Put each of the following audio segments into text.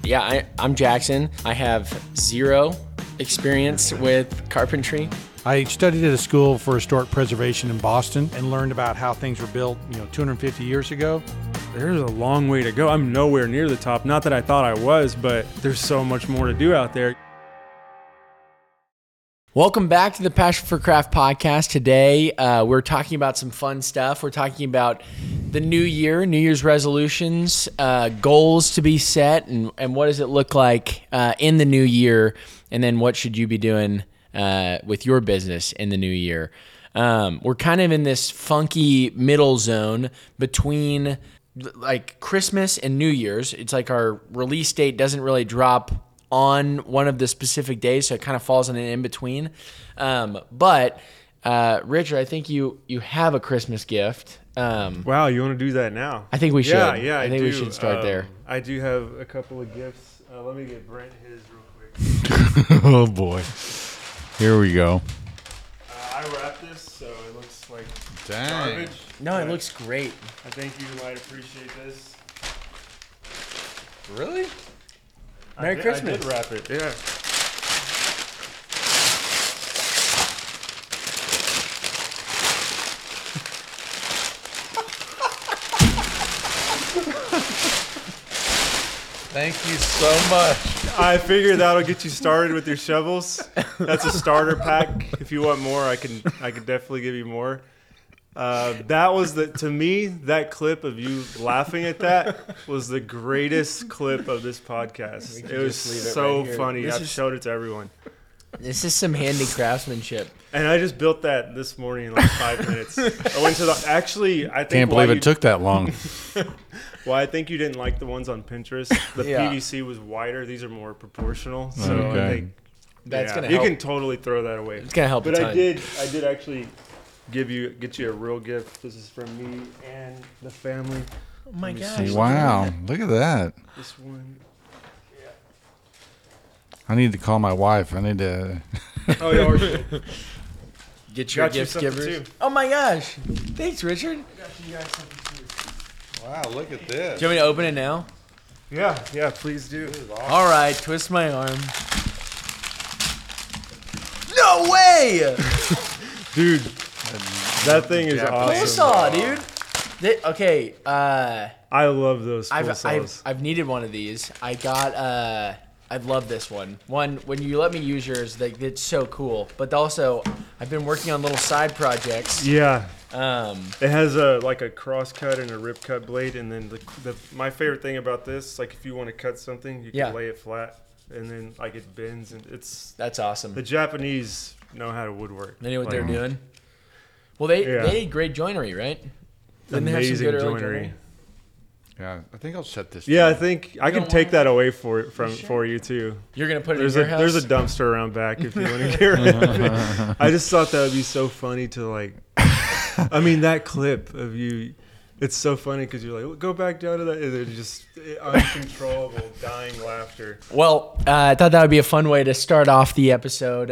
Yeah, I'm Jackson. I have zero experience with carpentry. I studied at a school for historic preservation in Boston and learned about how things were built, 250 years ago. There's a long way to go. I'm nowhere near the top. Not that I thought I was, but there's so much more to do out there. Welcome back to the Passion for Craft podcast. Today, we're talking about some fun stuff. We're talking about the new year, New Year's resolutions, goals to be set, and what does it look like in the new year, and then what should you be doing with your business in the new year. We're kind of in this funky middle zone between like Christmas and New Year's. It's like our release date doesn't really drop on one of the specific days, so it kind of falls in an in-between. But Richard, I think you have a Christmas gift. Wow, you want to do that now? I think we should. Yeah, I think we should start there. I do have a couple of gifts. Let me get Brent his real quick. Oh boy. Here we go. I wrapped this, so it looks like Dang. garbage. No, it looks great. I think you might appreciate this. Really? Merry Christmas. I did wrap it, yeah. Thank you so much. I figured that'll get you started with your shovels. That's a starter pack. If you want more, I can definitely give you more. That was to me, that clip of you laughing at that was the greatest clip of this podcast. It was so funny. I've showed it to everyone. This is some handy craftsmanship. And I just built that this morning in like 5 minutes. I went to I think Can't believe it took that long. Well, I think you didn't like the ones on Pinterest. The Yeah. PVC was wider. These are more proportional. So Okay. I think That's gonna you help. can totally throw that away. It's gonna help But a ton. I did actually get you a real gift. This is from me and the family. Oh my Let me gosh! see. Wow. Look at that. This one. I need to call my wife. I need to. Oh yeah. Get your Got you gift something givers. too. Oh my gosh! Thanks, Richard. Got you guys something too. Wow. Look at this. Do you want me to open it now? Yeah, please do. All right, twist my arm. No way! Dude, that thing is Japanese. awesome. Coleslaw, dude. Okay, I love those coleslaws. I've needed one of these. I love this one. When you let me use yours, it's so cool. But also, I've been working on little side projects. Yeah. It has a cross cut and a rip cut blade, and then my favorite thing about this, like if you want to cut something, you can lay it flat, and then like it bends, and that's awesome. The Japanese know how to woodwork. They know what they're doing. Well, they did great joinery, right? Didn't they have some Amazing good early joinery. Yeah. I think I'll set this. Yeah, down. I think I can take that away for you too. You're gonna put it There's in your house? There's a dumpster around back if you want to get rid of it. I just thought that would be so funny to like. I mean, that clip of you, it's so funny because you're like, go back down to that, and it's just uncontrollable, dying laughter. Well, I thought that would be a fun way to start off the episode.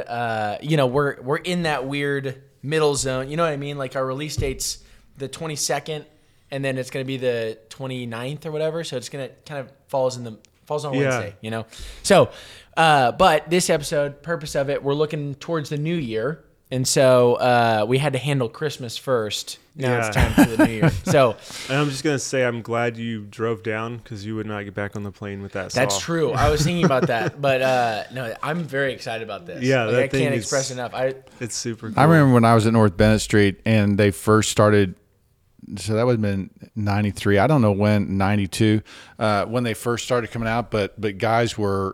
We're in that weird middle zone. You know what I mean? Like our release date's the 22nd, and then it's going to be the 29th or whatever. So it's going to kind of falls on Wednesday. You know. So, but this episode, purpose of it, we're looking towards the new year. And so we had to handle Christmas first. Now it's time for the new year. So, and I'm just gonna say I'm glad you drove down because you would not get back on the plane with that. That's saw. true. I was thinking about that, but no, I'm very excited about this. Yeah, like, that I thing can't is- express enough. It's super cool. I remember when I was at North Bennett Street and they first started. So that would have been 93. I don't know when, 92, when they first started coming out. But guys were,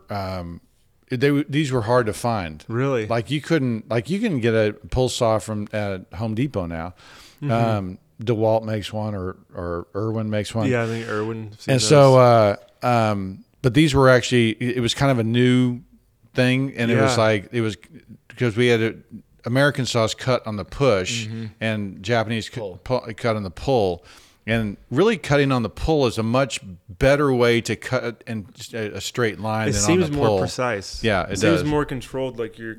these were hard to find. Really? Like you can get a pull saw from Home Depot now. Mm-hmm. DeWalt makes one or Irwin makes one. Yeah, I think Irwin. And so, but these were actually, it was kind of a new thing. And it was because we had American saws cut on the push and Japanese cut on the pull. And really cutting on the pull is a much better way to cut in a straight line than on the pull. It seems more precise. Yeah, it seems does. more controlled, like you're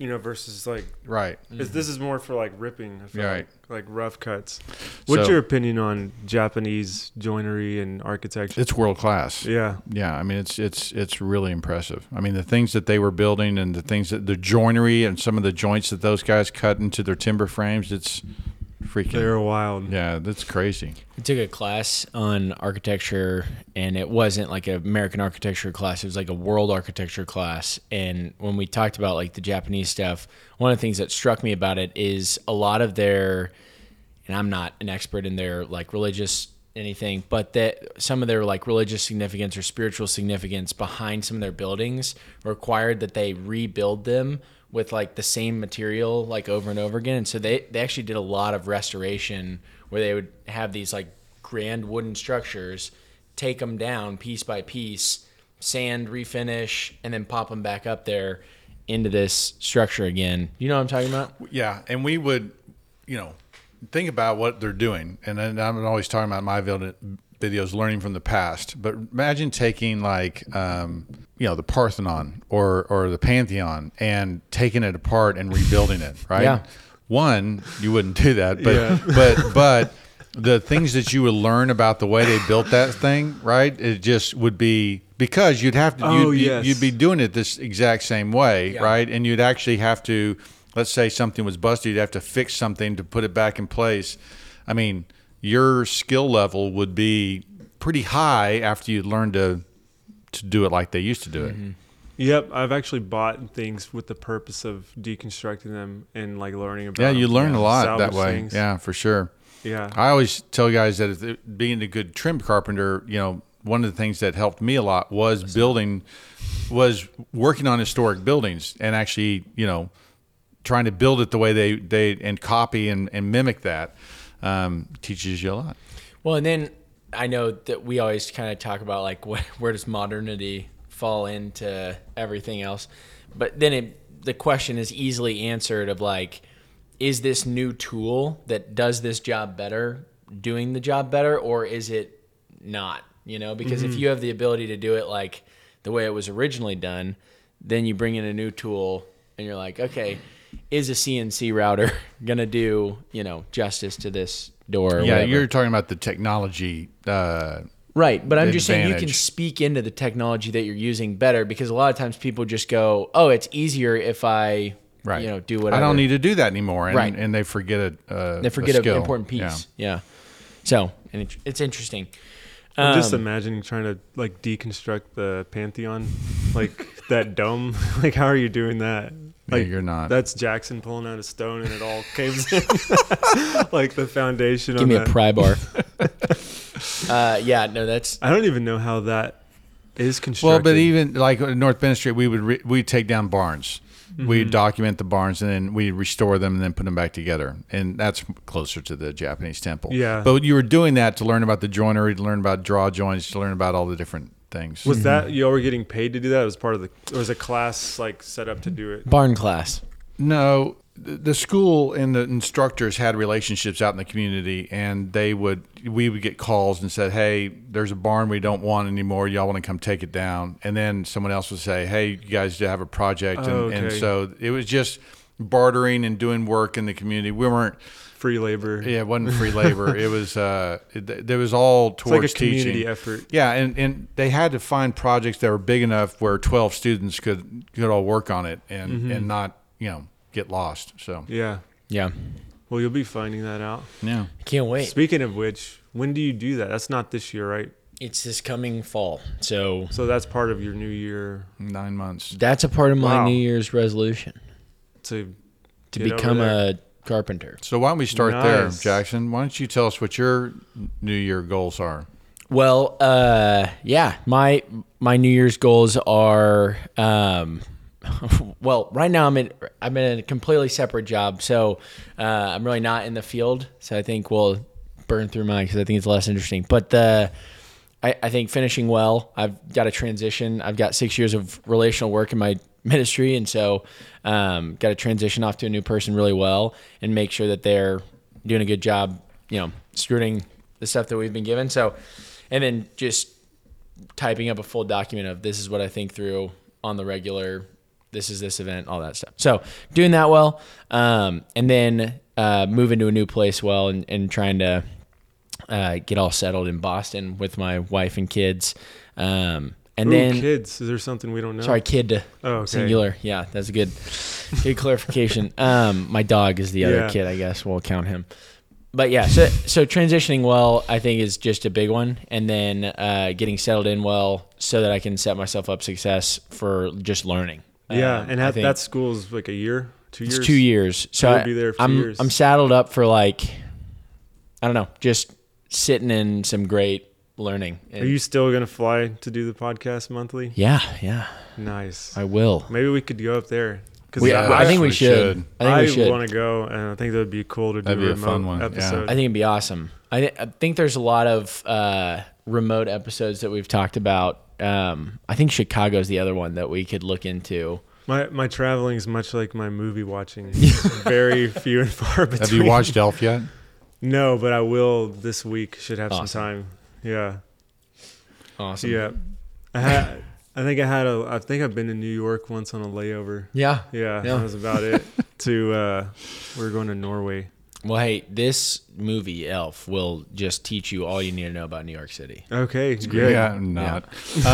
versus like Right. this is more for like ripping. I feel Right. like rough cuts. What's So- your opinion on Japanese joinery and architecture? It's world class. Yeah. Yeah, I mean it's really impressive. I mean the things that they were building and the joinery and some of the joints that those guys cut into their timber frames, it's freaking. They're wild. Yeah, that's crazy. I took a class on architecture, and it wasn't like an American architecture class. It was like a world architecture class. And when we talked about like the Japanese stuff, one of the things that struck me about it is a lot of their, and I'm not an expert in their like religious anything, but that some of their like religious significance or spiritual significance behind some of their buildings required that they rebuild them with like the same material like over and over again. And so they actually did a lot of restoration where they would have these like grand wooden structures, take them down piece by piece, sand, refinish, and then pop them back up there into this structure again. You know what I'm talking about? Yeah, and we would, think about what they're doing. And then I'm always talking about my videos, learning from the past. But imagine taking like, the Parthenon or the Pantheon and taking it apart and rebuilding it, right? Yeah. One, you wouldn't do that, but Yeah. but the things that you would learn about the way they built that thing, right? It just would be because you'd have to you'd be doing it this exact same way, Yeah. right? And you'd actually have to, let's say something was busted, you'd have to fix something to put it back in place. I mean, your skill level would be pretty high after you'd learned to do it like they used to do it. Mm-hmm. Yep, I've actually bought things with the purpose of deconstructing them and like learning about. Yeah, you learn a lot that salvage way. things. Yeah, for sure. Yeah. I always tell guys that being a good trim carpenter, one of the things that helped me a lot was working on historic buildings and actually, trying to build it the way they and copy and mimic that teaches you a lot. Well, and then I know that we always kind of talk about like where does modernity fall into everything else, but then the question is easily answered of like, is this new tool that does this job better doing the job better, or is it not? Because if you have the ability to do it like the way it was originally done, then you bring in a new tool and you're like, okay, is a CNC router gonna do justice to this door? Or Yeah, whatever? you're talking about the technology. Right, but I'm just saying you can advantage. speak into the technology that you're using better, because a lot of times people just go, "Oh, it's easier if I, Right. do whatever." I don't need to do that anymore, and, Right. and they forget They forget a an skill. important piece. Yeah. So, and it's interesting. I'm just imagining trying to like deconstruct the Pantheon, like that dome. Like, how are you doing that? Yeah, Like, you're not. That's Jackson pulling out a stone and it all caves in. Like the foundation. Give on me a that. pry bar. Yeah, no, that's I don't even know how that is constructed. Well, but even like in North Bennett Street, we'd take down barns. We'd document the barns and then we'd restore them and then put them back together. And that's closer to the Japanese temple. Yeah. But you were doing that to learn about the joinery, to learn about draw joints, to learn about all the different things. was that y'all were getting paid to do that? It was part of the. Or was a class like set up to do it? barn class. No, the school and the instructors had relationships out in the community, and we would get calls and said, "Hey, there's a barn we don't want anymore. Y'all want to come take it down?" And then someone else would say, "Hey, you guys have a project," and Okay. so it was just bartering and doing work in the community. We weren't. Free labor. Yeah, it wasn't free labor. It was. There was all It's towards like a community teaching. effort. Yeah, and they had to find projects that were big enough where 12 students could all work on it and not get lost. So Yeah. Yeah, Well, you'll be finding that out. yeah, I can't wait. Speaking of which, when do you do that? That's not this year, right? It's this coming fall, so So that's part of your new year 9 months. that's a part of my Wow. New Year's resolution to to get over become there. a carpenter. So why don't we start there, Nice. Jackson? Why don't you tell us what your New Year goals are? Well, yeah, my New Year's goals are, well, right now I'm in a completely separate job, so I'm really not in the field. So I think we'll burn through mine because I think it's less interesting. But I think finishing well. I've got to transition. I've got 6 years of relational work in my ministry, and so got to transition off to a new person really well and make sure that they're doing a good job, stewarding the stuff that we've been given. So, and then just typing up a full document of this is what I think through on the regular, this is this event, all that stuff. So doing that well, and then moving to a new place well, and trying to get all settled in Boston with my wife and kids. And then kids. Is there something we don't know? sorry, kid, okay. singular. Yeah, that's a good clarification. My dog is the other Yeah. kid, I guess. We'll count him. But yeah, so transitioning well, I think, is just a big one. And then getting settled in well so that I can set myself up success for just learning. Yeah, and I think that school's like a year, 2 years. it's 2 years. So You'll be there for 2 years. I'm saddled up for like, I don't know, just sitting in some great learning. Are you still gonna fly to do the podcast monthly? Yeah, Nice. I will. Maybe we could go up there. Because I think we should. I think we should. want to go, and I think that would be cool to do That'd be a a fun remote one, yeah. episode. I think it'd be awesome. I think there's a lot of remote episodes that we've talked about. I think Chicago's the other one that we could look into. My traveling is much like my movie watching. It's very few and far between. Have you watched Elf yet? No, but I will this week. Should have Awesome. some time. Yeah. Awesome. Yeah. I think I've been to New York once on a layover. Yeah. Yeah. Yeah. That was about it. We're going to Norway. Well, hey, this movie Elf will just teach you all you need to know about New York City. Okay. Good. Yeah, not.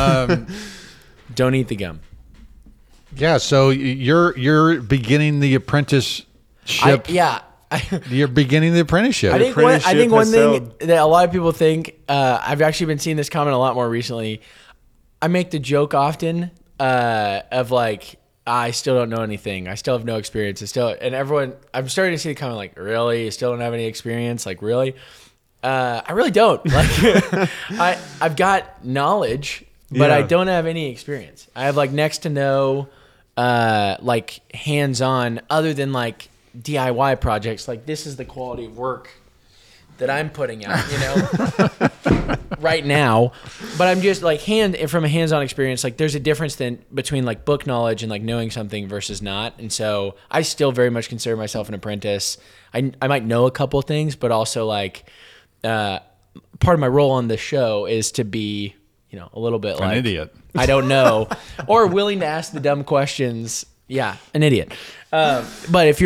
Don't eat the gum. Yeah, so you're beginning the apprenticeship. You're beginning the apprenticeship. I think apprenticeship one has thing sailed. that a lot of people think, I've actually been seeing this comment a lot more recently. I make the joke often of like, I still don't know anything. I still have no experience. And everyone, I'm starting to see the comment like, really? You still don't have any experience? Like, really? I really don't. Like, I've got knowledge, but I Yeah. don't have any experience. I have like next to no, like hands-on other than like DIY projects. Like this is the quality of work that I'm putting out, you know, right now. But I'm just like from a hands-on experience, like there's a difference between like book knowledge and like knowing something versus not. And so I still very much consider myself an apprentice. I might know a couple of things, but also like part of my role on the show is to be, you know, a little bit like An idiot. I don't know, or willing to ask the dumb questions. Yeah, an idiot. But if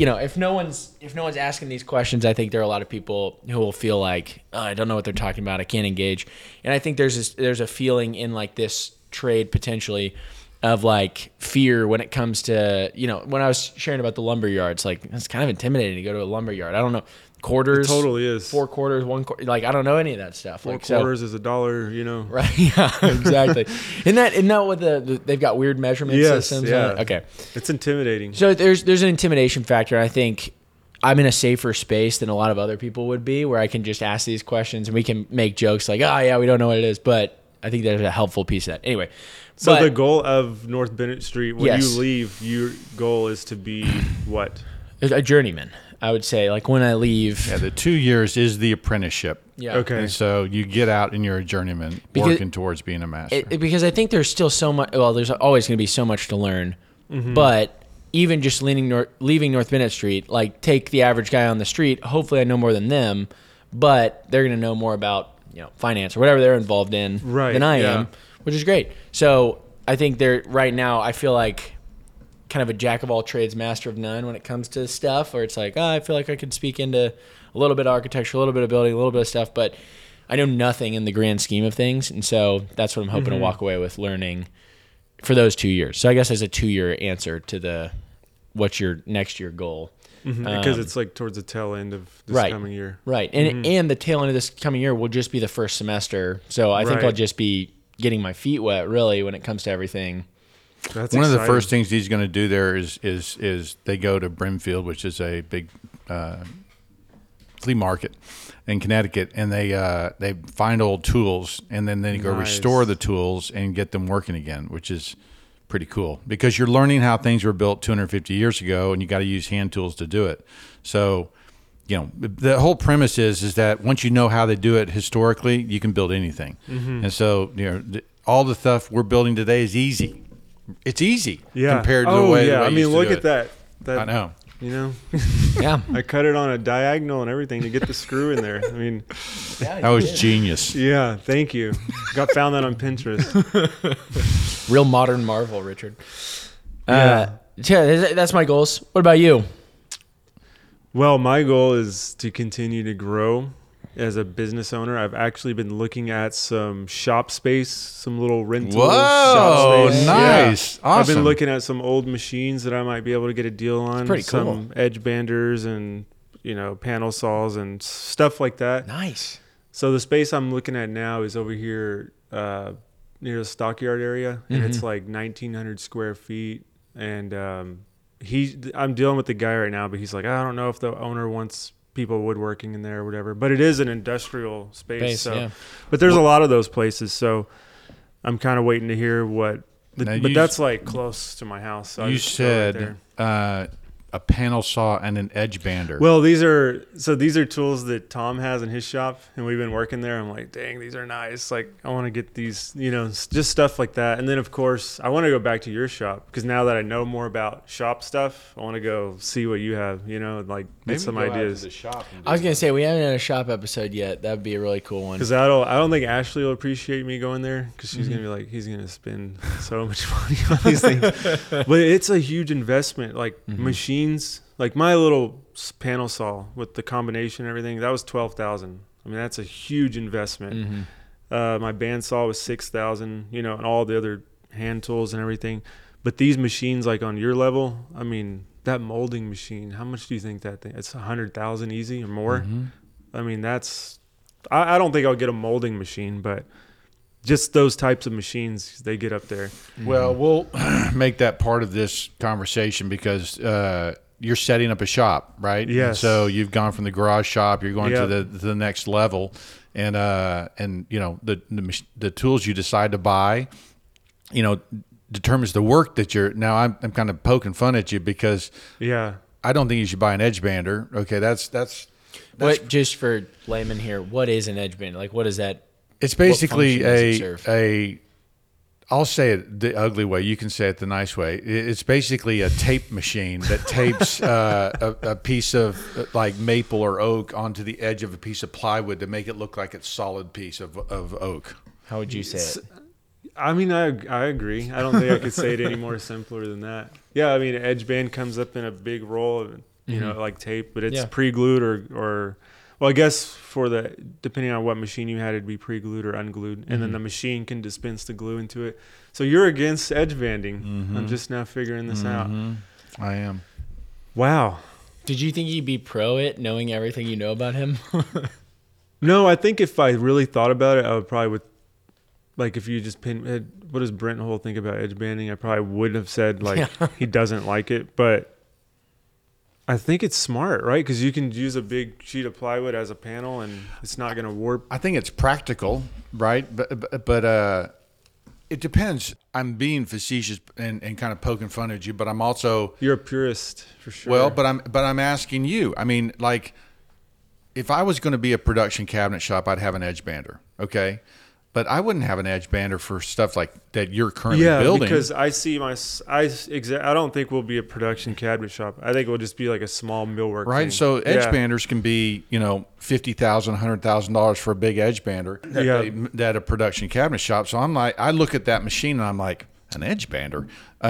no one's asking these questions, I think there are a lot of people who will feel like, oh, I don't know what they're talking about. I can't engage. And I think there's a feeling in like this trade potentially of like fear when it comes to, you know, when I was sharing about the lumber yards, like it's kind of intimidating to go to a lumber yard. I don't know. Quarters. It totally is. 4 quarters, 1 quarter. Like, I don't know any of that stuff. Four Like, so- quarters is $1, you know. Right. Yeah, exactly. Isn't that what they've got weird measurement Yes, systems? yeah. Okay. It's intimidating. So there's an intimidation factor. And I think I'm in a safer space than a lot of other people would be, where I can just ask these questions and we can make jokes like, oh yeah, we don't know what it is. But I think there's a helpful piece of that. Anyway. So but the goal of North Bennett Street, when Yes. you leave, your goal is to be what? a journeyman, I would say. Like when I leave. Yeah, the 2 years is the apprenticeship. Yeah. Okay. And so you get out and you're a journeyman working towards being a master. Because I think there's still so much. Well, there's always going to be so much to learn. Mm-hmm. But even just leaving North Bennett Street, like take the average guy on the street. Hopefully, I know more than them, but they're going to know more about, you know, finance or whatever they're involved in Right, than I yeah. am, which is great. So I think right now I feel like kind of a jack of all trades, master of none when it comes to stuff. Where it's like, I feel like I could speak into a little bit of architecture, a little bit of building, a little bit of stuff, but I know nothing in the grand scheme of things. And so that's what I'm hoping to walk away with learning for those 2 years. So I guess as a 2-year answer to what's your next year goal. Because it's like towards the tail end of this Right. coming year. Right. And the tail end of this coming year will just be the first semester. So I think Right. I'll just be getting my feet wet really when it comes to everything. That's One of the exciting. first things he's going to do there is they go to Brimfield, which is a big flea market in Connecticut, and they find old tools, and then they go Nice. restore the tools and get them working again, which is pretty cool because you're learning how things were built 250 years ago, and you got to use hand tools to do it. So, you know, the whole premise is that once you know how they do it historically, you can build anything. And so, you know, all the stuff we're building today is easy. It's easy compared to the way. Yeah. the way I you mean, used to look do at it. that. I know. You know, Yeah. I cut it on a diagonal and everything to get the screw in there. I mean, That was genius. yeah. Thank you. Found that on Pinterest. Real modern marvel, Richard. Yeah. Yeah, that's my goals. What about you? Well, my goal is to continue to grow as a business owner. I've actually been looking at some shop space, some little rental shop Whoa, space. nice. Yeah. I've been Awesome. looking at some old machines that I might be able to get a deal on. pretty cool. Some edge banders and, panel saws and stuff like that. Nice. So the space I'm looking at now is over here near the stockyard area, and it's like 1,900 square feet. And I'm dealing with the guy right now, but he's like, I don't know if the owner wants people woodworking in there or whatever. But it is an industrial space. Yeah. But there's a lot of those places, so I'm kind of waiting to hear what. But that's like close to my house. So I You just go right said there. a panel saw and an edge bander. Well, these are tools that Tom has in his shop, and we've been working there. I'm like, dang, these are nice. Like, I want to get these, just stuff like that. And then, of course, I want to go back to your shop because now that I know more about shop stuff, I want to go see what you have. Like Maybe get some go out to ideas. the shop and do I was gonna say we haven't had a shop episode yet. That would be a really cool one. Because I don't think Ashley will appreciate me going there because she's gonna be like, he's gonna spend so much money on these things. But it's a huge investment. Like machines, like my little panel saw with the combination and everything, that was $12,000. I mean, that's a huge investment. My bandsaw was $6,000. And all the other hand tools and everything. But these machines, like on your level, I mean, that molding machine, how much do you think that thing? It's $100,000 easy or more. I mean, that's. I don't think I'll get a molding machine, but just those types of machines, they get up there. Well, we'll make that part of this conversation because you're setting up a shop, right? Yes. And so you've gone from the garage shop, you're going Yep. to the next level, and the tools you decide to buy, determines the work that you're. Now I'm kind of poking fun at you because Yeah. I don't think you should buy an edge bander. Okay, that's What, just for layman here, what is an edge band? Like, what is that? It's basically function does it serve? I'll say it the ugly way. You can say it the nice way. It's basically a tape machine that tapes a piece of like maple or oak onto the edge of a piece of plywood to make it look like it's solid piece of oak. How would you say it? I mean, I agree. I don't think I could say it any more simpler than that. Yeah, I mean, an edge band comes up in a big roll, like tape, but it's Yeah. pre-glued or well, I guess depending on what machine you had, it'd be pre-glued or unglued, and then the machine can dispense the glue into it. So you're against edge banding. I'm just now figuring this out. I am. Wow. Did you think you'd be pro it, knowing everything you know about him? No, I think if I really thought about it, I would probably like if you just what does Brent Hull think about edge banding? I probably would have said like he doesn't like it, but I think it's smart, right? Because you can use a big sheet of plywood as a panel, and it's not going to warp. I think it's practical, right? But it depends. I'm being facetious and kind of poking fun at you, but I'm also You're a purist for sure. well. But I'm asking you. I mean, like, if I was going to be a production cabinet shop, I'd have an edge bander, okay? But I wouldn't have an edge bander for stuff like that you're currently building. because I see I don't think we'll be a production cabinet shop. I think we'll just be like a small millwork. Right, thing. so edge Yeah. banders can be, $50,000, $100,000 for a big edge bander that a production cabinet shop. So I'm like, I look at that machine and I'm like, an edge bander.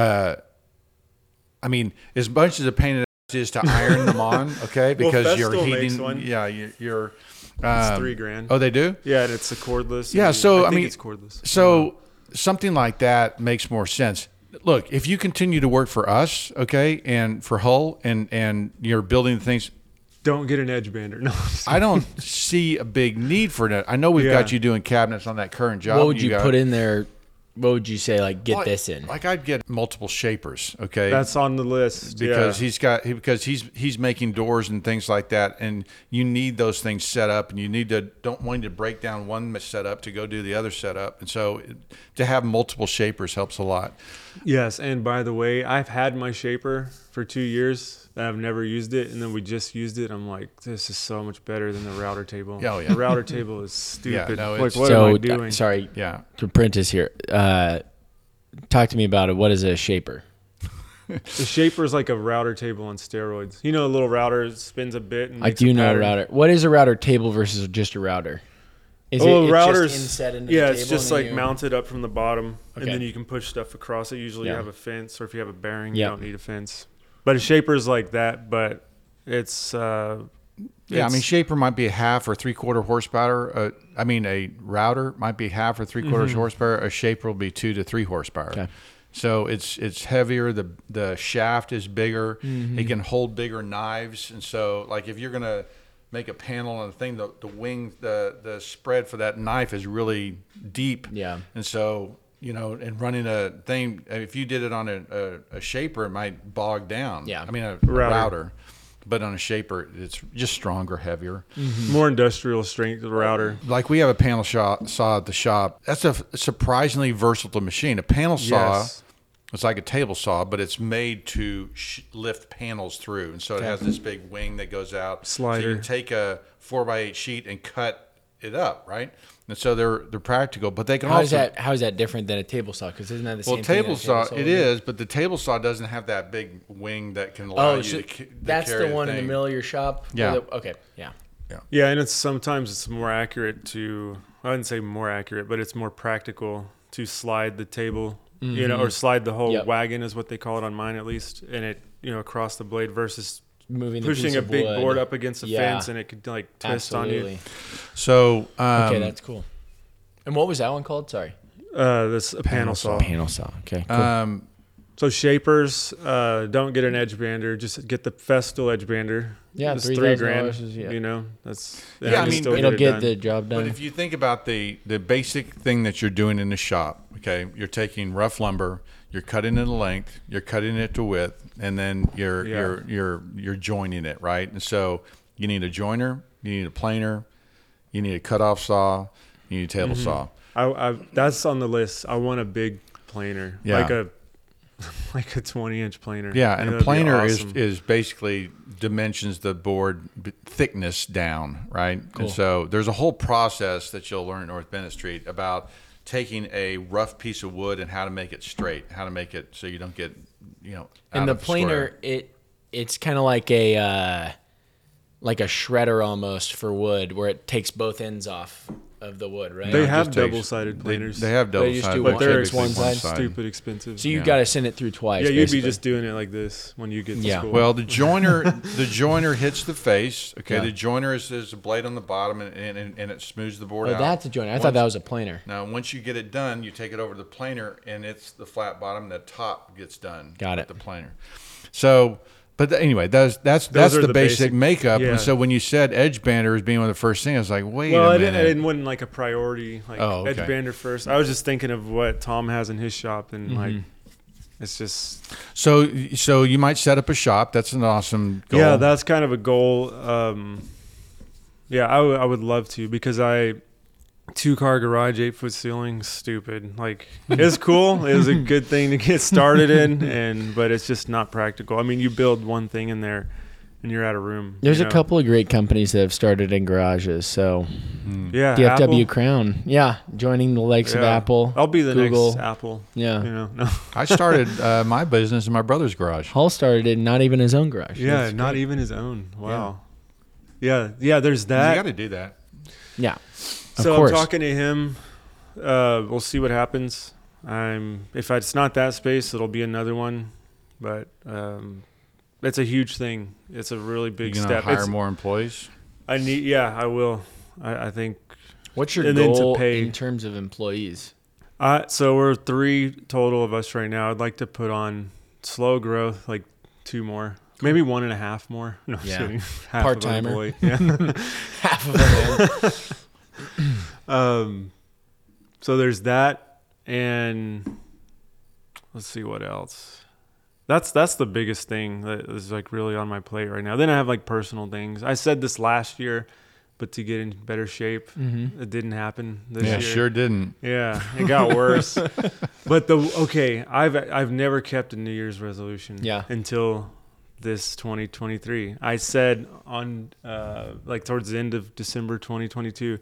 I mean, as much as a pain in the ass is to iron them on, okay, because you're Festool makes heating. one. Yeah, you're. It's $3,000. Oh, they do. Yeah, and it's a cordless. Yeah, and so I think mean, it's cordless. So something like that makes more sense. Look, if you continue to work for us, okay, and for Hull, and you're building things, Don't get an edge bander. No. I don't see a big need for it. I know we've got you doing cabinets on that current job. What would you got. put in there? What would you say? Like, get this in. Like I'd get multiple shapers, okay? That's on the list because he's making doors and things like that, and you need those things set up, and you don't want to break down one setup to go do the other setup, and so to have multiple shapers helps a lot. Yes, and by the way, I've had my shaper for 2 years. I've never used it, and then we just used it. I'm like, this is so much better than the router table. Oh, yeah. The router table is stupid. no, like, it's- what so, am I doing? sorry, Yeah. to Prentice here. Talk to me about it. What is a shaper? The shaper is like a router table on steroids. You know, a little router spins a bit. And I makes a do know a pattern. router. What is a router table versus just a router? Is Well, it's routers, just inset into the yeah, table it's just and then like you- mounted up from the bottom, and Okay. then you can push stuff across it. Usually Yeah. you have a fence, or if you have a bearing, Yep. you don't need a fence. But a shaper's like that, but it's Yeah, I mean, shaper might be a half or 3/4 horsepower. A router might be half or 3/4 horsepower. A shaper will be 2 to 3 horsepower. Okay. So it's heavier. The shaft is bigger. It can hold bigger knives, and so like if you're gonna make a panel on the thing, the wing, the spread for that knife is really deep. Yeah. And so and running a thing, if you did it on a shaper, it might bog down. Yeah. I mean a Router. router. But on a shaper, it's just stronger, heavier. more industrial strength router. Like we have a panel saw at the shop. That's a surprisingly versatile machine. A panel saw, Yes. it's like a table saw, but it's made to lift panels through. And so it has this big wing that goes out. So Slider. you can take a 4x8 sheet and cut it up, right? And so they're practical, but they can How is also. that different than a table saw? Because isn't that the Well, same thing table that a saw, table it is? is, but the table saw doesn't have that big wing that can allow Oh, you so to that's carry the one in the thing. middle of your shop? Yeah. Okay. Yeah. Yeah, and sometimes it's more accurate to, I wouldn't say more accurate, but it's more practical to slide the table, or slide the whole Yep. wagon is what they call it on mine at least, and it across the blade versus Moving the pushing piece a of big wood. board up against a Yeah. fence and it could like twist on Absolutely. you. So, Okay, that's cool. And what was that one called? Sorry. This a panel saw. Panel saw. Okay. Cool. So shapers, don't get an edge bander. Just get the Festool edge bander. Yeah, it's $3,000 $3,000. is- yeah. That's Yeah, I you mean, still It'll it get done. the job done. But if you think about the basic thing that you're doing in the shop, okay, you're taking rough lumber, you're cutting it to length, you're cutting it to width, and then you're joining it, right? And so you need a joiner, you need a planer, you need a cutoff saw, you need a table saw. I that's on the list. I want a big planer, Yeah. like a 20-inch planer. Yeah, I and think a that'd be planer awesome. is basically dimensions the board thickness down, right? Cool. And so there's a whole process that you'll learn at North Bennett Street about taking a rough piece of wood and how to make it straight, how to make it so you don't get, out and the of planer, square. it's kind of like a shredder almost for wood, where it takes both ends off of the wood, right? They It have just takes- double-sided planers. They have They just double-sided, do but one- they're typically one one side. Stupid expensive. So you've Yeah. got to send it through twice. yeah, you'd be basically. just doing it like this when you get to Yeah. school. Well, the joiner hits the face. Okay, Yeah. the joiner is a blade on the bottom, and it smooths the board Oh, out. that's a joiner. I thought that was a planer. Now, once you get it done, you take it over to the planer, and it's the flat bottom. The top gets done. Got with it. The planer. So, anyway, that's are the the basic basic- makeup. yeah. And so when you said edge bander as being one of the first things, I was like, wait well, a I minute. wasn't like a priority, like Oh, okay. edge bander first. I was just thinking of what Tom has in his shop, and like it's just So you might set up a shop. That's an awesome goal. yeah, that's kind of a goal. Yeah, I would love to, because 2-car garage, 8-foot ceiling, stupid. Like it's cool. It was a good thing to get started in, but it's just not practical. I mean, you build one thing in there, and you're out of room. There's you a know? couple of great companies that have started in garages. So Yeah, DFW Apple. Crown, yeah, joining the likes of Yeah. Apple. I'll be the Google. next Apple. Yeah. No. I started my business in my brother's garage. Hull started in not even his own garage. Yeah, That's not great. even his own. Wow. Yeah. There's You that. got to do that. Yeah. So Of course. I'm talking to him. We'll see what happens. If it's not that space, it'll be another one. But it's a huge thing. It's a really You're big going to step. hire more employees. I need. Yeah, I will. I think. What's your And then to goal pay- in terms of employees? So we're 3 total of us right now. I'd like to put on slow growth, like 2 more, maybe 1.5 more. No, just Yeah. kidding. Half of an Part-timer. employee. Yeah. Half of them. So there's that, and let's see what else. That's the biggest thing that is like really on my plate right now. Then I have like personal things. I said this last year, but to get in better shape, it didn't happen this Yeah, year. sure didn't. Yeah, it got worse. But I've never kept a New Year's resolution. Yeah. Until this 2023. I said on like towards the end of December 2022,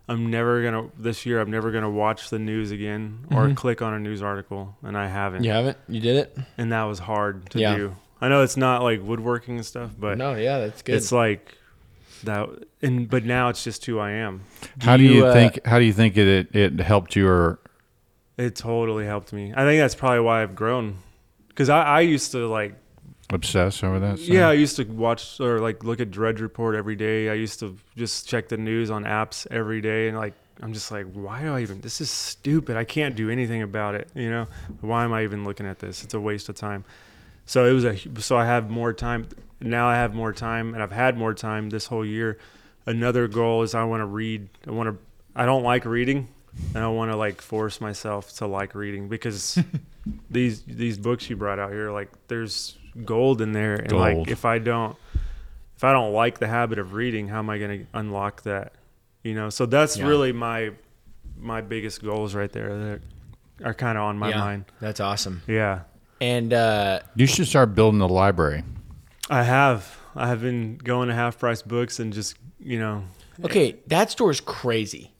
this year I'm never gonna watch the news again or click on a news article, and I haven't. You haven't? You did it? And that was hard to Yeah. do. I know it's not like woodworking and stuff, but No, yeah, that's good. it's like But now it's just who I am. How do you think it helped you, or It totally helped me. I think that's probably why I've grown. Because I used to like, obsess over that stuff? yeah, I used to watch or like look at Drudge Report every day. I used to just check the news on apps every day, and like I'm just like, why do I even? This is stupid. I can't do anything about it. You know, why am I even looking at this? It's a waste of time. So I have more time now. I have more time, and I've had more time this whole year. Another goal is I want to read. I don't like reading, and I want to like force myself to like reading, because these books you brought out here, like there's gold in there, and like if I don't like the habit of reading, how am I going to unlock that? You know, so that's really my biggest goals right there that are kind of on my mind. That's awesome. Yeah. And you should start building a library. I have been going to Half Price Books and just, you know. Okay, that store is crazy.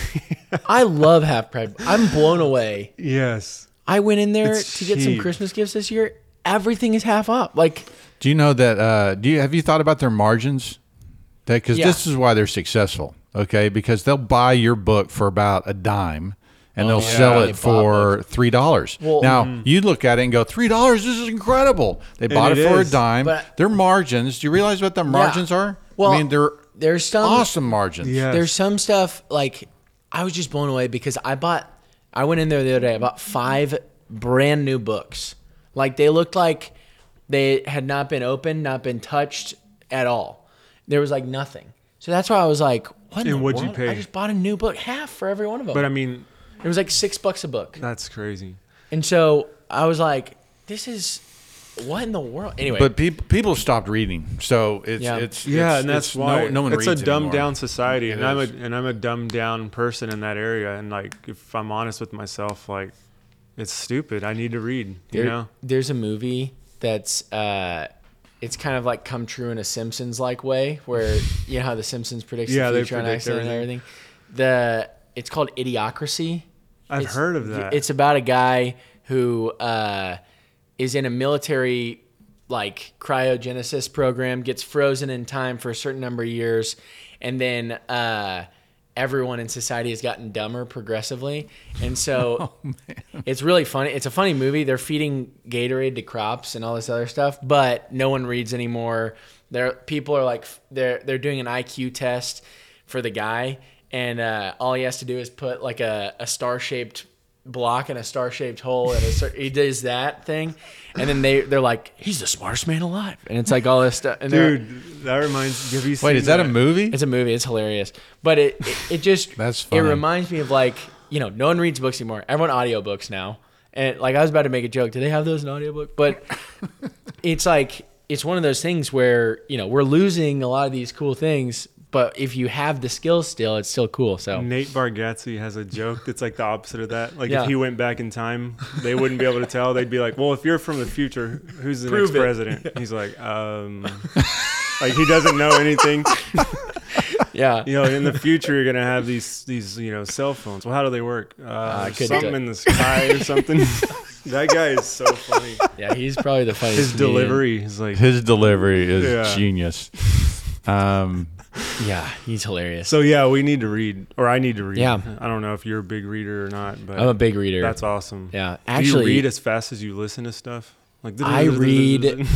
I love Half Price. I'm blown away. Yes. I went in there It's to get some cheap. Christmas gifts this year. Everything is half up. Like, Do you know that? Have you thought about their margins? Because this is why they're successful. Okay, because they'll buy your book for about a dime, and they'll sell They it bought for $3. Well, now you look at it and go, $3. This is incredible. They bought it it for a is. dime. But- Their margins. Do you realize what their margins are? Well, I mean, they're there's some awesome margins. Yeah. There's some stuff like I was just blown away because I went in there the other day. I bought 5 brand new books. Like they looked like they had not been opened, not been touched at all. There was like nothing. So that's why I was like, what in And the what'd you world? pay? I just bought a new book, half for every one of them. But I mean, It was like $6 a book. that's crazy. And so I was like, this is what in the world? Anyway. But people stopped reading, so it's And that's why no one it's reads a dumbed anymore. down society, It and is. I'm a dumbed down person in that area. And like, if I'm honest with myself, like, it's stupid. I need to read. You know, There's a movie that's it's kind of like come true in a Simpsons like way, where you know how the Simpsons predicts Yeah, the they future on predict accident and everything. It's called Idiocracy. I've heard of that. It's about a guy who is in a military like cryogenesis program, gets frozen in time for a certain number of years, and then everyone in society has gotten dumber progressively. And so it's really funny. It's a funny movie. They're feeding Gatorade to crops and all this other stuff, but no one reads anymore. People are like, they're doing an IQ test for the guy, and all he has to do is put like a star-shaped block in a star-shaped hole, and he does that thing, and then they're like, he's the smartest man alive, and it's like all this stuff. And Dude, that reminds. Have you seen Wait, is that a movie? it's a movie. It's hilarious, but it just That's it funny. reminds me of like, you know, no one reads books anymore. Everyone audiobooks now, and like I was about to make a joke. Do they have those in audiobook? But it's like it's one of those things where, you know, we're losing a lot of these cool things. But if you have the skills still, it's still cool. So Nate Bargatze has a joke that's like the opposite of that. Like Yeah. if he went back in time, they wouldn't be able to tell. They'd be like, "Well, if you're from the future, who's the Prove next it." president?" He's like, like he doesn't know anything. yeah, You know, in the future, you're gonna have these you know cell phones. Well, how do they work? couldn't Something do- in the sky or something. That guy is so funny. yeah, he's probably the funniest. His comedian. delivery is like. His delivery is Yeah. genius. Yeah, he's hilarious. So yeah, we need to read, or I need to read. Yeah. I don't know if you're a big reader or not, but I'm a big reader. that's awesome. Yeah, Do actually, you read as fast as you listen to stuff? Like I read.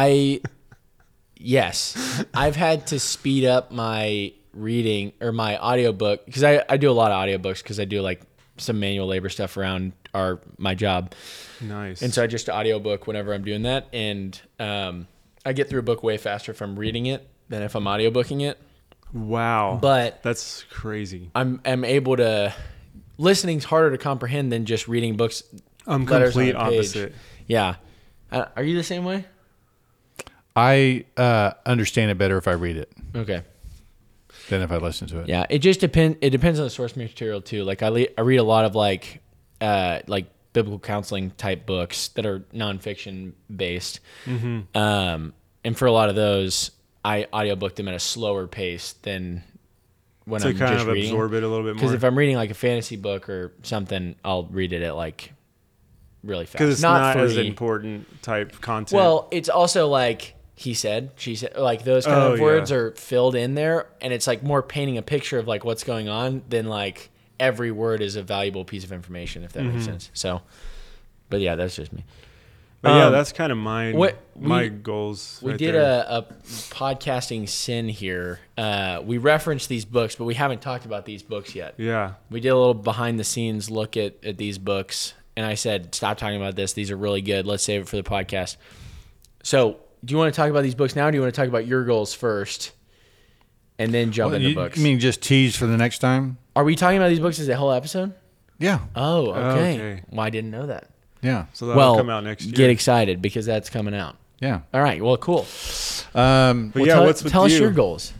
Yes, I've had to speed up my reading or my audiobook because I do a lot of audiobooks because I do like some manual labor stuff around my job. Nice. And so I just audiobook whenever I'm doing that. And I get through a book way faster if I'm reading it than if I'm audiobooking it. Wow. But That's crazy. I'm able to, listening's harder to comprehend than just reading books. I'm letters on complete a page. opposite. Yeah. Are you the same way? I understand it better if I read it Okay. than if I listen to it. Yeah, it just depends. It depends on the source material too. Like I read a lot of like biblical counseling type books that are nonfiction based. Mm-hmm. And for a lot of those, I audiobook them at a slower pace than when To I'm kind just of reading. absorb it a little bit Because more. if I'm reading like a fantasy book or something, I'll read it at like really fast. Because it's not as 3. important type content. Well, it's also like he said, she said, like those kind Oh, of words yeah. are filled in there, and it's like more painting a picture of like what's going on than like every word is a valuable piece of information, if that makes sense. So, but yeah, that's just me. But yeah, that's kind of my we goals. We right did there. a podcasting sin here. We referenced these books, but we haven't talked about these books yet. Yeah. We did a little behind the scenes look at these books, and I said, stop talking about this. These are really good. Let's save it for the podcast. So, do you want to talk about these books now, or do you want to talk about your goals first and then jump into books? You mean just tease for the next time? Are we talking about these books as a whole episode? Yeah. Oh, okay. Okay. Well, I didn't know that. Yeah. So that'll come out next year. Get excited because that's coming out. Yeah. All right. Well, cool. But Well, yeah, tell, what's with tell you? us your goals.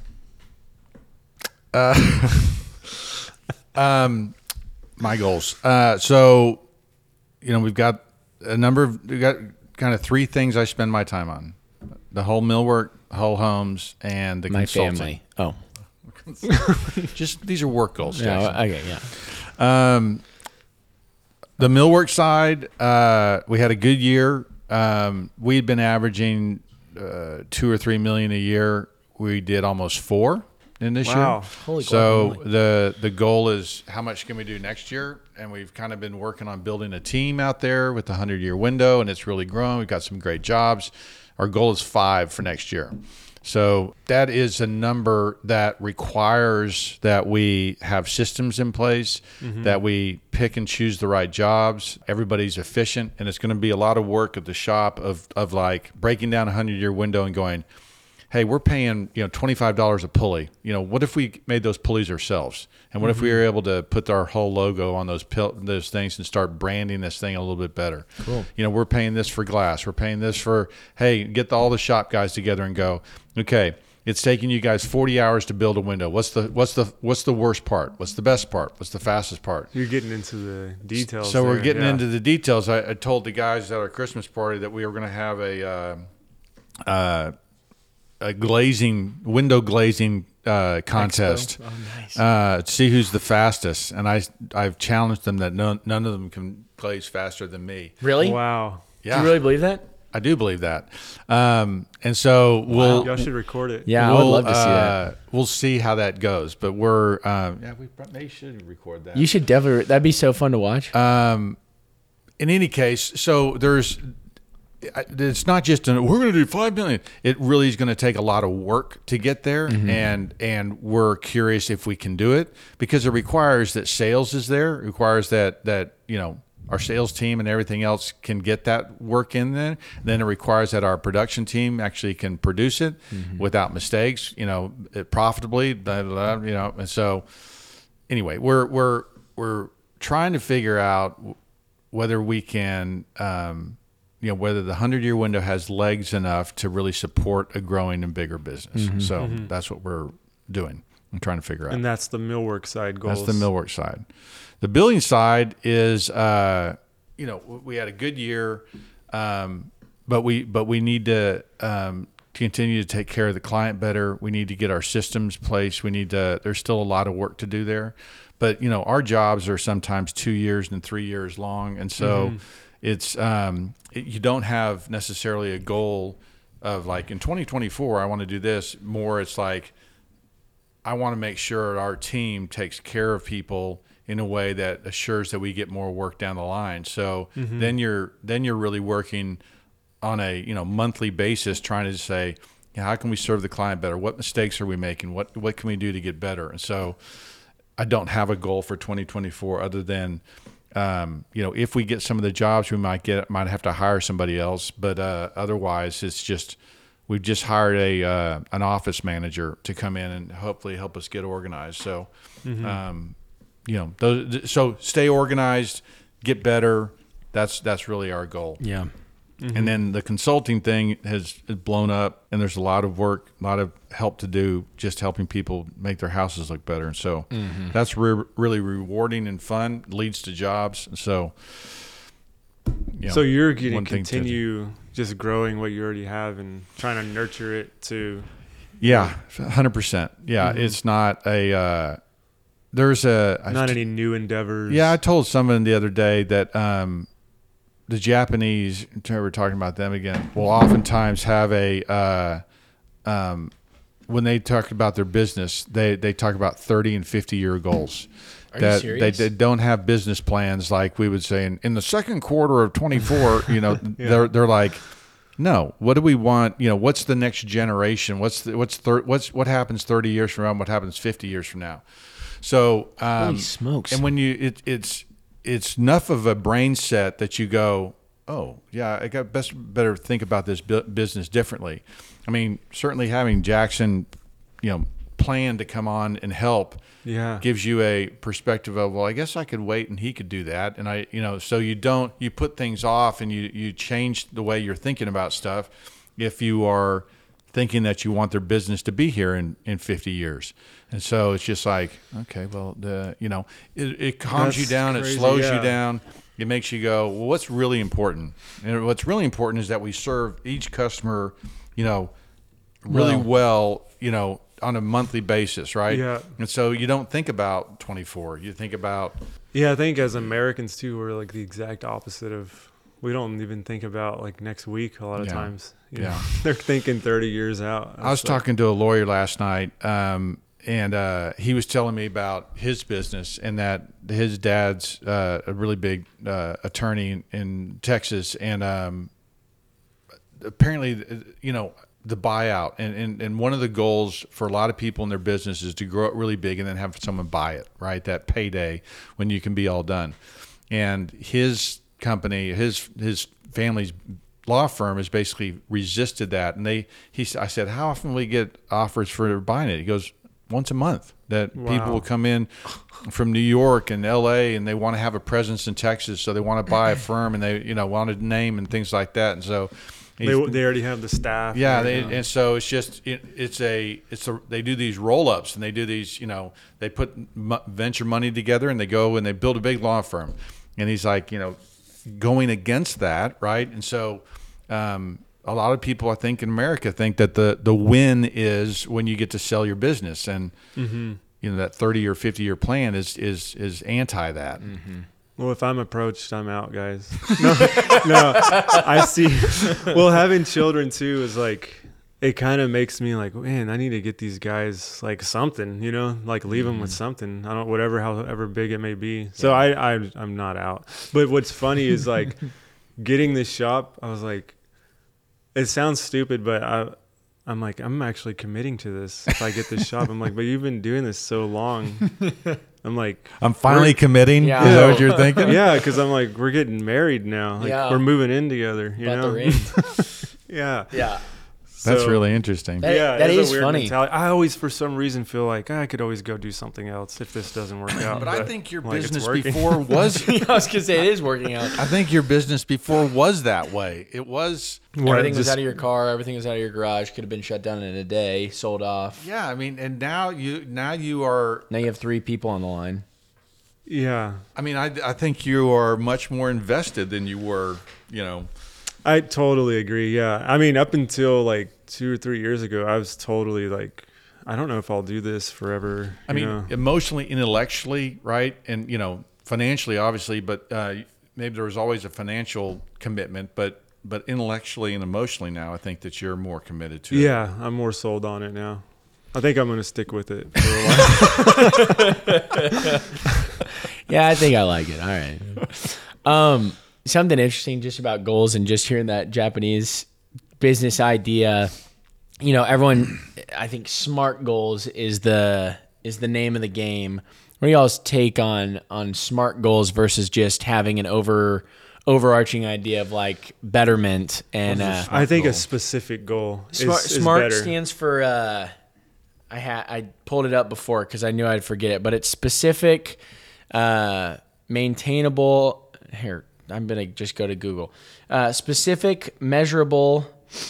My goals. So, we've got kind of three things I spend my time on: the whole millwork, whole homes, and the My consulting. family. Oh. Just these are work goals, Yeah. Jackson. Okay. Yeah. The millwork side, we had a good year. We'd been averaging 2 or 3 million a year. We did almost 4 in this Wow. year. Holy So guacamole. the goal is how much can we do next year? And we've kind of been working on building a team out there with the 100-year window, and it's really grown. We've got some great jobs. Our goal is 5 for next year. So that is a number that requires that we have systems in place, that we pick and choose the right jobs. Everybody's efficient, and it's going to be a lot of work at the shop of like breaking down a 100-year window and going, hey, we're paying $25 a pulley. What if we made those pulleys ourselves? And what if we were able to put our whole logo on those things and start branding this thing a little bit better? Cool. We're paying this for glass. We're paying this for, hey, get all the shop guys together and go, okay, it's taking you guys 40 hours to build a window. What's the worst part? What's the best part? What's the fastest part? You're getting into the details. So we're there, getting yeah. into the details. I told the guys at our Christmas party that we were going to have a window glazing contest. Oh, nice. To see who's the fastest, and I've challenged them that none of them can glaze faster than me. Really? Wow. Do you really believe that? I do believe that, and so Y'all should record it. Yeah, I would love to see that. We'll see how that goes, but we maybe should record that. You should definitely. That'd be so fun to watch. In any case, so it's not just we're going to do 5 million. It really is going to take a lot of work to get there, and we're curious if we can do it because it requires that sales is there. It requires that our sales team and everything else can get that work in there. Then it requires that our production team actually can produce it without mistakes, profitably, And so anyway, we're trying to figure out whether we can, whether the 100-year window has legs enough to really support a growing and bigger business. So that's what we're doing. I'm trying to figure out. And that's the millwork side goals. That's the millwork side. The building side is, we had a good year, but we need to continue to take care of the client better. We need to get our systems placed. There's still a lot of work to do there, but our jobs are sometimes 2 years and 3 years long, and so it's you don't have necessarily a goal of like in 2024 I want to do this. More, it's like I want to make sure our team takes care of people in a way that assures that we get more work down the line. So then you're really working on a monthly basis, trying to say, how can we serve the client better? What mistakes are we making? What can we do to get better? And so I don't have a goal for 2024 other than if we get some of the jobs, we might have to hire somebody else. But otherwise, it's just we've just hired an office manager to come in and hopefully help us get organized. So. So stay organized, get better. That's really our goal. Yeah. And then the consulting thing has blown up, and there's a lot of work, a lot of help to do, just helping people make their houses look better. And so that's really rewarding and fun. Leads to jobs. And so, so you're going one to thing continue just growing what you already have and trying to nurture it to. Yeah, 100%. Yeah, it's not a. There's not any new endeavors. Yeah, I told someone the other day that the Japanese, we're talking about them again, will oftentimes have when they talk about their business, they talk about 30 and 50-year goals. Are you serious? They don't have business plans like we would say in the second quarter of 24. They're like, no. What do we want? What's the next generation? What happens 30 years from now? What happens 50 years from now? So holy smokes! And when it's enough of a brain set that you go, oh yeah, I got better think about this business differently. I mean, certainly having Jackson, plan to come on and help. Yeah. Gives you a perspective of, well, I guess I could wait and he could do that. And so you put things off and you change the way you're thinking about stuff if you are thinking that you want their business to be here in 50 years. And so it's just like, okay, well, it calms you down. Crazy, it slows you down. It makes you go, well, what's really important? And what's really important is that we serve each customer, really well, on a monthly basis, right? Yeah. And so you don't think about 24. You think about... Yeah, I think as Americans, too, we're like the exact opposite of... We don't even think about like next week a lot of times. They're thinking 30 years out. I was talking to a lawyer last night, and he was telling me about his business and that his dad's a really big attorney in Texas. And apparently, the buyout and one of the goals for a lot of people in their business is to grow it really big and then have someone buy it, right? That payday when you can be all done. And his company, his family's law firm has basically resisted that. And I said, how often will we get offers for buying it? He goes, once a month. That people will come in from New York and LA and they want to have a presence in Texas, so they want to buy a firm and they want a name and things like that. And so they already have the staff. Yeah, and so it's just they do these roll-ups and they do these, they put venture money together and they go and they build a big law firm. And he's like, going against that, right? And so a lot of people, I think, in America think that the win is when you get to sell your business, and that 30 or 50-year plan is anti that. Mm-hmm. Well, if I'm approached, I'm out, guys. No, I see. Well, having children too is like, it kind of makes me like, man, I need to get these guys like something, like leave them with something. I don't, however big it may be. So I'm not out. But what's funny is like getting this shop, I was like, it sounds stupid, but I'm like, I'm actually committing to this if I get this shop. I'm like, but you've been doing this so long. I'm like, I'm finally committing. Yeah. Is that what you're thinking? Yeah, because I'm like, we're getting married now. Like, we're moving in together. You know? The ring. Yeah. Yeah. That's So, really interesting. That is a weird funny. mentality. I always, for some reason, feel like I could always go do something else if this doesn't work out. But I think your like, it's business working. before was. I was gonna say it is working out. I think your business before was that way. It was. Everything was out of your car. Everything was out of your garage. Could have been shut down in a day. Sold off. Yeah, I mean, and now you are. Now you have 3 people on the line. Yeah. I mean, I think you are much more invested than you were. I totally agree. Yeah. I mean, up until like 2 or 3 years ago, I was totally like, I don't know if I'll do this forever. I mean, emotionally, intellectually, right? And, financially, obviously, but maybe there was always a financial commitment, but intellectually and emotionally now, I think that you're more committed to it. Yeah, I'm more sold on it now. I think I'm going to stick with it for a while. Yeah, I think I like it. All right. Something interesting just about goals and just hearing that Japanese business idea. Everyone, I think SMART goals is the name of the game. What do y'all's take on SMART goals versus just having an overarching idea of like betterment and I think a specific goal is SMART better. stands for I pulled it up before because I knew I'd forget it, but it's specific, maintainable. Here, I'm gonna just go to Google. Specific, measurable,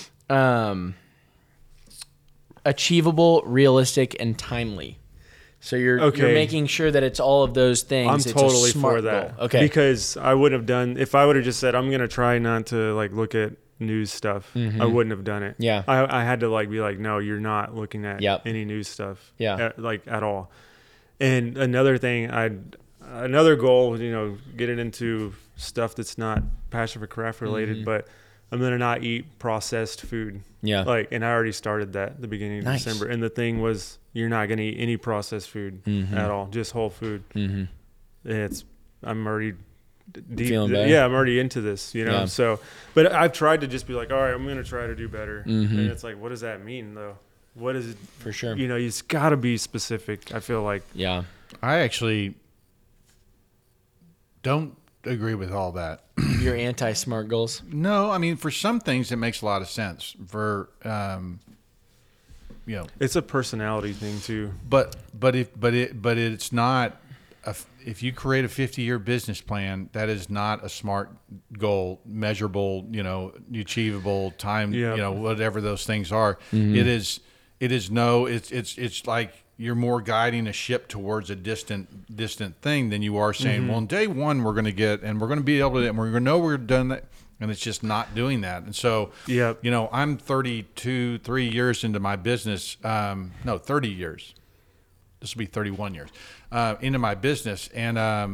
achievable, realistic, and timely. So you're making sure that it's all of those things. I'm It's totally a SMART for that. goal. Okay. Because I wouldn't have done, if I would have just said, I'm going to try not to like look at news stuff, I wouldn't have done it. Yeah. I had to like be like, no, you're not looking at any news stuff. Yeah. At all. And another thing, another goal, getting into stuff that's not Passion for Craft related, but I'm going to not eat processed food. Yeah. And I already started that at the beginning of Nice. December. And the thing was, you're not going to eat any processed food at all, just whole food. And I'm already deep. Feeling better? Yeah, I'm already into this, Yeah. So, but I've tried to just be like, all right, I'm going to try to do better. And it's like, what does that mean though? What is it? For sure. It's got to be specific. I feel like. Yeah. I actually don't agree with all that. You're anti-SMART goals? No, I mean, for some things, it makes a lot of sense. For, It's a personality thing too. but it's not. If you create a 50-year business plan, that is not a SMART goal, measurable, achievable time, Yeah. whatever those things are. It's like you're more guiding a ship towards a distant thing than you are saying, well, on day one, we're going to get, and we're going to be able to, and we're going to know we're done that. And it's just not doing that. And so, Yep. I'm 3 years into my business. 30 years. This will be 31 years into my business. And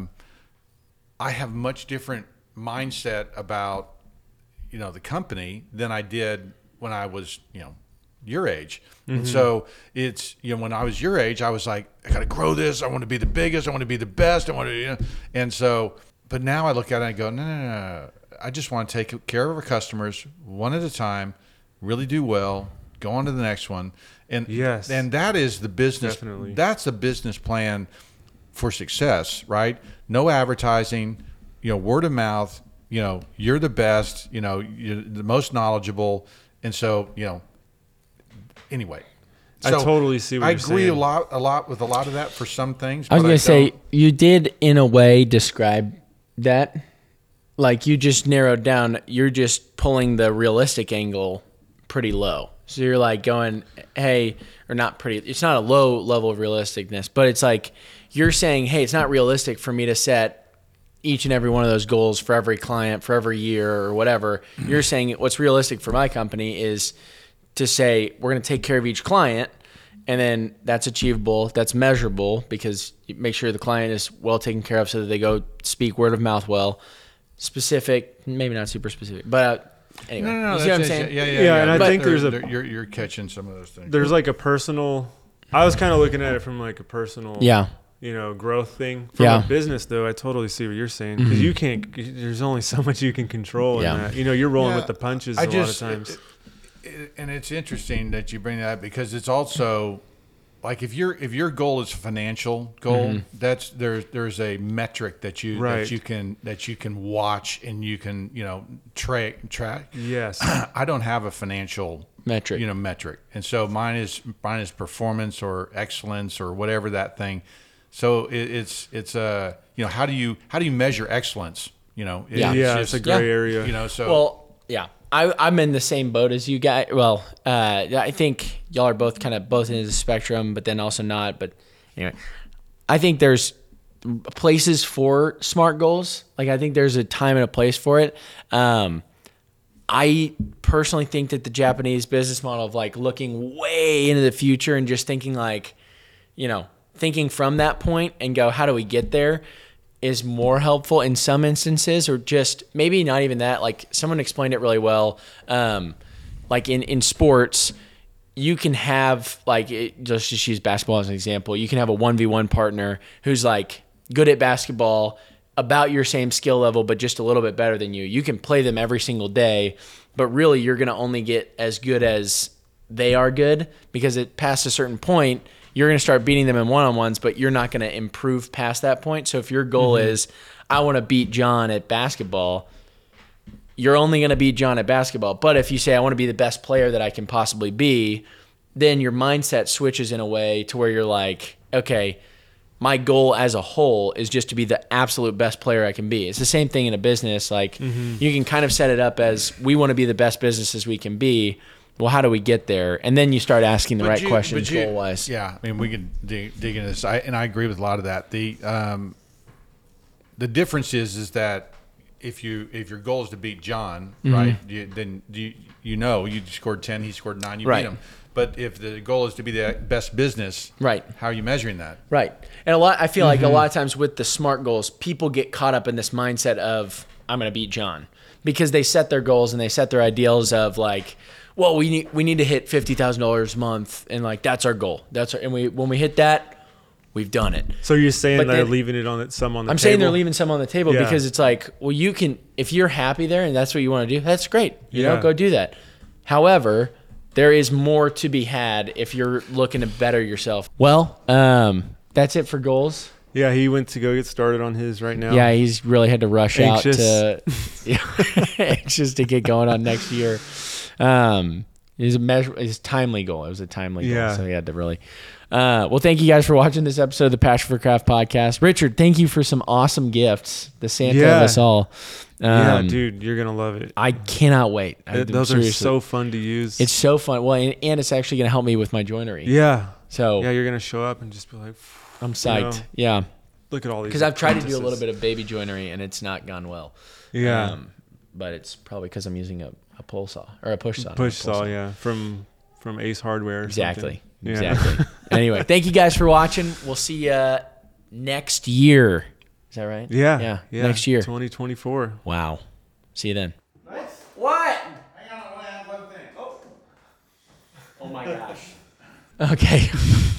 I have much different mindset about, the company than I did when I was, your age. And so it's, when I was your age, I was like, I got to grow this. I want to be the biggest. I want to be the best. I want to, and so, but now I look at it and I go, no. I just want to take care of our customers one at a time, really do well, go on to the next one. And Yes. and that is the business. Definitely. That's the business plan for success, right? No advertising, word of mouth, you're the best, you're the most knowledgeable. And so, anyway. I So totally see what I you're agree saying. a lot with a lot of that for some things. I was but going to say, don't. you did in a way describe that. Like you just narrowed down, you're just pulling the realistic angle pretty low. So you're like going, hey, or not pretty, it's not a low level of realisticness, but it's like you're saying, hey, it's not realistic for me to set each and every one of those goals for every client, for every year or whatever. You're saying what's realistic for my company is to say we're going to take care of each client, and then that's achievable, that's measurable, because you make sure the client is well taken care of so that they go speak word of mouth well. Specific, maybe not super specific, but anyway, No, you see what I'm that's saying? it. Yeah, and I But think there's you're catching some of those things. There's like a personal. I was kind of looking at it from like a personal. Yeah. Growth thing. From Yeah. a business though, I totally see what you're saying, because you can't. There's only so much you can control Yeah. in that. You're rolling Yeah, with the punches I a lot just- of times. And it's interesting that you bring that up, because it's also like if your goal is a financial goal, that's there's a metric that you Right. that you can watch and you can track. Yes. I don't have a financial Metric. metric, and so mine is performance or excellence or whatever that thing. So it's how do you measure excellence? Yeah. Yeah, it's a gray area. So Well, yeah, I'm in the same boat as you guys. Well, I think y'all are both kind of both into the spectrum, but then also not. But anyway, I think there's places for SMART goals. Like I think there's a time and a place for it. I personally think that the Japanese business model of like looking way into the future and just thinking like, thinking from that point and go, how do we get there, is more helpful in some instances, or just maybe not even that. Like someone explained it really well. Like in sports, you can have just use basketball as an example. You can have a 1v1 partner who's like good at basketball, about your same skill level, but just a little bit better than you. You can play them every single day, but really you're going to only get as good as they are good, because it past a certain point, you're going to start beating them in one-on-ones, but you're not going to improve past that point. So if your goal is, I want to beat John at basketball, you're only going to beat John at basketball. But if you say, I want to be the best player that I can possibly be, then your mindset switches in a way to where you're like, okay, my goal as a whole is just to be the absolute best player I can be. It's the same thing in a business. Like you can kind of set it up as, we want to be the best business as we can be. Well, how do we get there? And then you start asking the right questions goal-wise. Yeah, I mean, we can dig into this. I agree with a lot of that. The difference is that if your goal is to beat John, right, then you scored 10, he scored 9, you Right. beat him. But if the goal is to be the best business, Right. how are you measuring that? Right. And I feel like a lot of times with the SMART goals, people get caught up in this mindset of I'm going to beat John, because they set their goals and they set their ideals of like, well, we need to hit $50,000 a month, and like that's our goal. When we hit that, we've done it. So you're saying But they're then- leaving it on it, some on the I'm table? saying they're leaving some on the table Yeah. because it's like, well, you can, if you're happy there and that's what you want to do, that's great. You know, Yeah. go do that. However, there is more to be had if you're looking to better yourself. Well, that's it for goals. Yeah, he went to go get started on his right now. Yeah, he's really had to rush Anxious. out to anxious to get going on next year. His timely goal. It was a timely Yeah. goal, so he had to really. Well, thank you guys for watching this episode of the Passion for Craft podcast. Richard, thank you for some awesome gifts. The Santa Yeah. of us all. Yeah, dude, you're going to love it. I cannot wait. Those Seriously. are so fun to use. It's so fun. Well, and it's actually going to help me with my joinery. yeah. So Yeah, you're going to show up and just be like, I'm psyched. know, yeah. look at all these. Because I've tried to do a little apprentices. bit of baby joinery and it's not gone well. Yeah. But it's probably because I'm using a pull saw or a push saw. not a Push pull saw, yeah. From Ace Hardware or Exactly. something. Yeah. Exactly. Anyway, thank you guys for watching. We'll see you next year. Is that right? Yeah. Yeah. Next year. 2024. Wow. See you then. What? Hang on, I want to add one thing. Oh my gosh. Okay.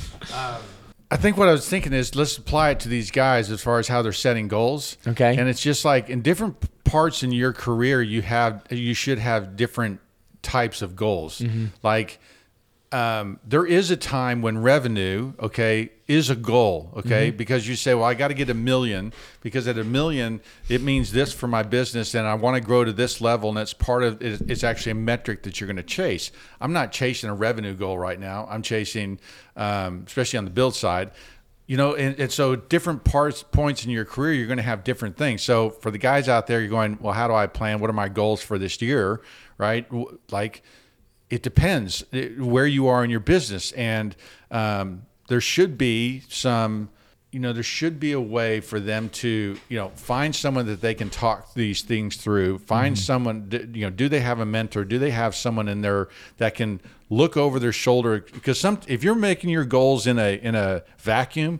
I think what I was thinking is let's apply it to these guys as far as how they're setting goals. Okay. And it's just like in different parts in your career, you should have different types of goals. Like there is a time when revenue, okay, is a goal, okay, because you say, well, I got to get 1 million, because at 1 million it means this for my business, and I want to grow to this level, and it's part of it. It's actually a metric that you're going to chase. I'm not chasing a revenue goal right now. I'm chasing, especially on the build side, you know, and so different points in your career, you're going to have different things. So for the guys out there, you're going, well, how do I plan? What are my goals for this year, right? Like, it depends where you are in your business, and there should be some, you know, there should be a way for them to, you know, find someone that they can talk these things through. Find someone, you know, do they have a mentor? Do they have someone in there that can look over their shoulder? Because if you're making your goals in a vacuum,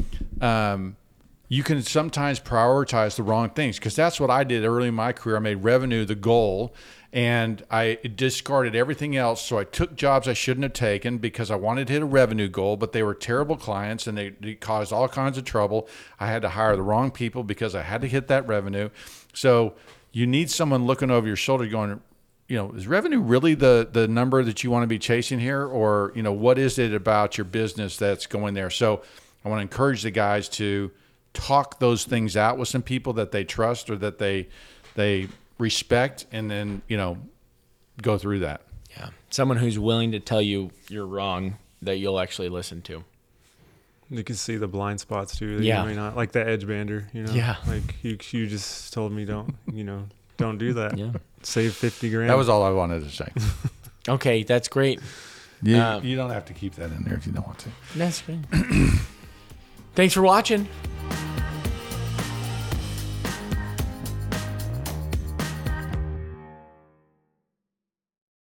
you can sometimes prioritize the wrong things, because that's what I did early in my career. I made revenue the goal, and I discarded everything else. So I took jobs I shouldn't have taken because I wanted to hit a revenue goal, but they were terrible clients and they caused all kinds of trouble. I had to hire the wrong people because I had to hit that revenue. So you need someone looking over your shoulder going, you know, is revenue really the number that you want to be chasing here? Or, you know, what is it about your business that's going there? So I want to encourage the guys to talk those things out with some people that they trust or that they respect, and then, you know, go through that. Yeah. Someone who's willing to tell you you're wrong, that you'll actually listen to. You can see the blind spots too. That Yeah. You may not, like the edge bander, you know? Yeah. Like you just told me don't do that. Yeah. Save 50 grand. That was all I wanted to say. Okay, that's great. You don't have to keep that in there if you don't want to. That's great. Thanks for watching.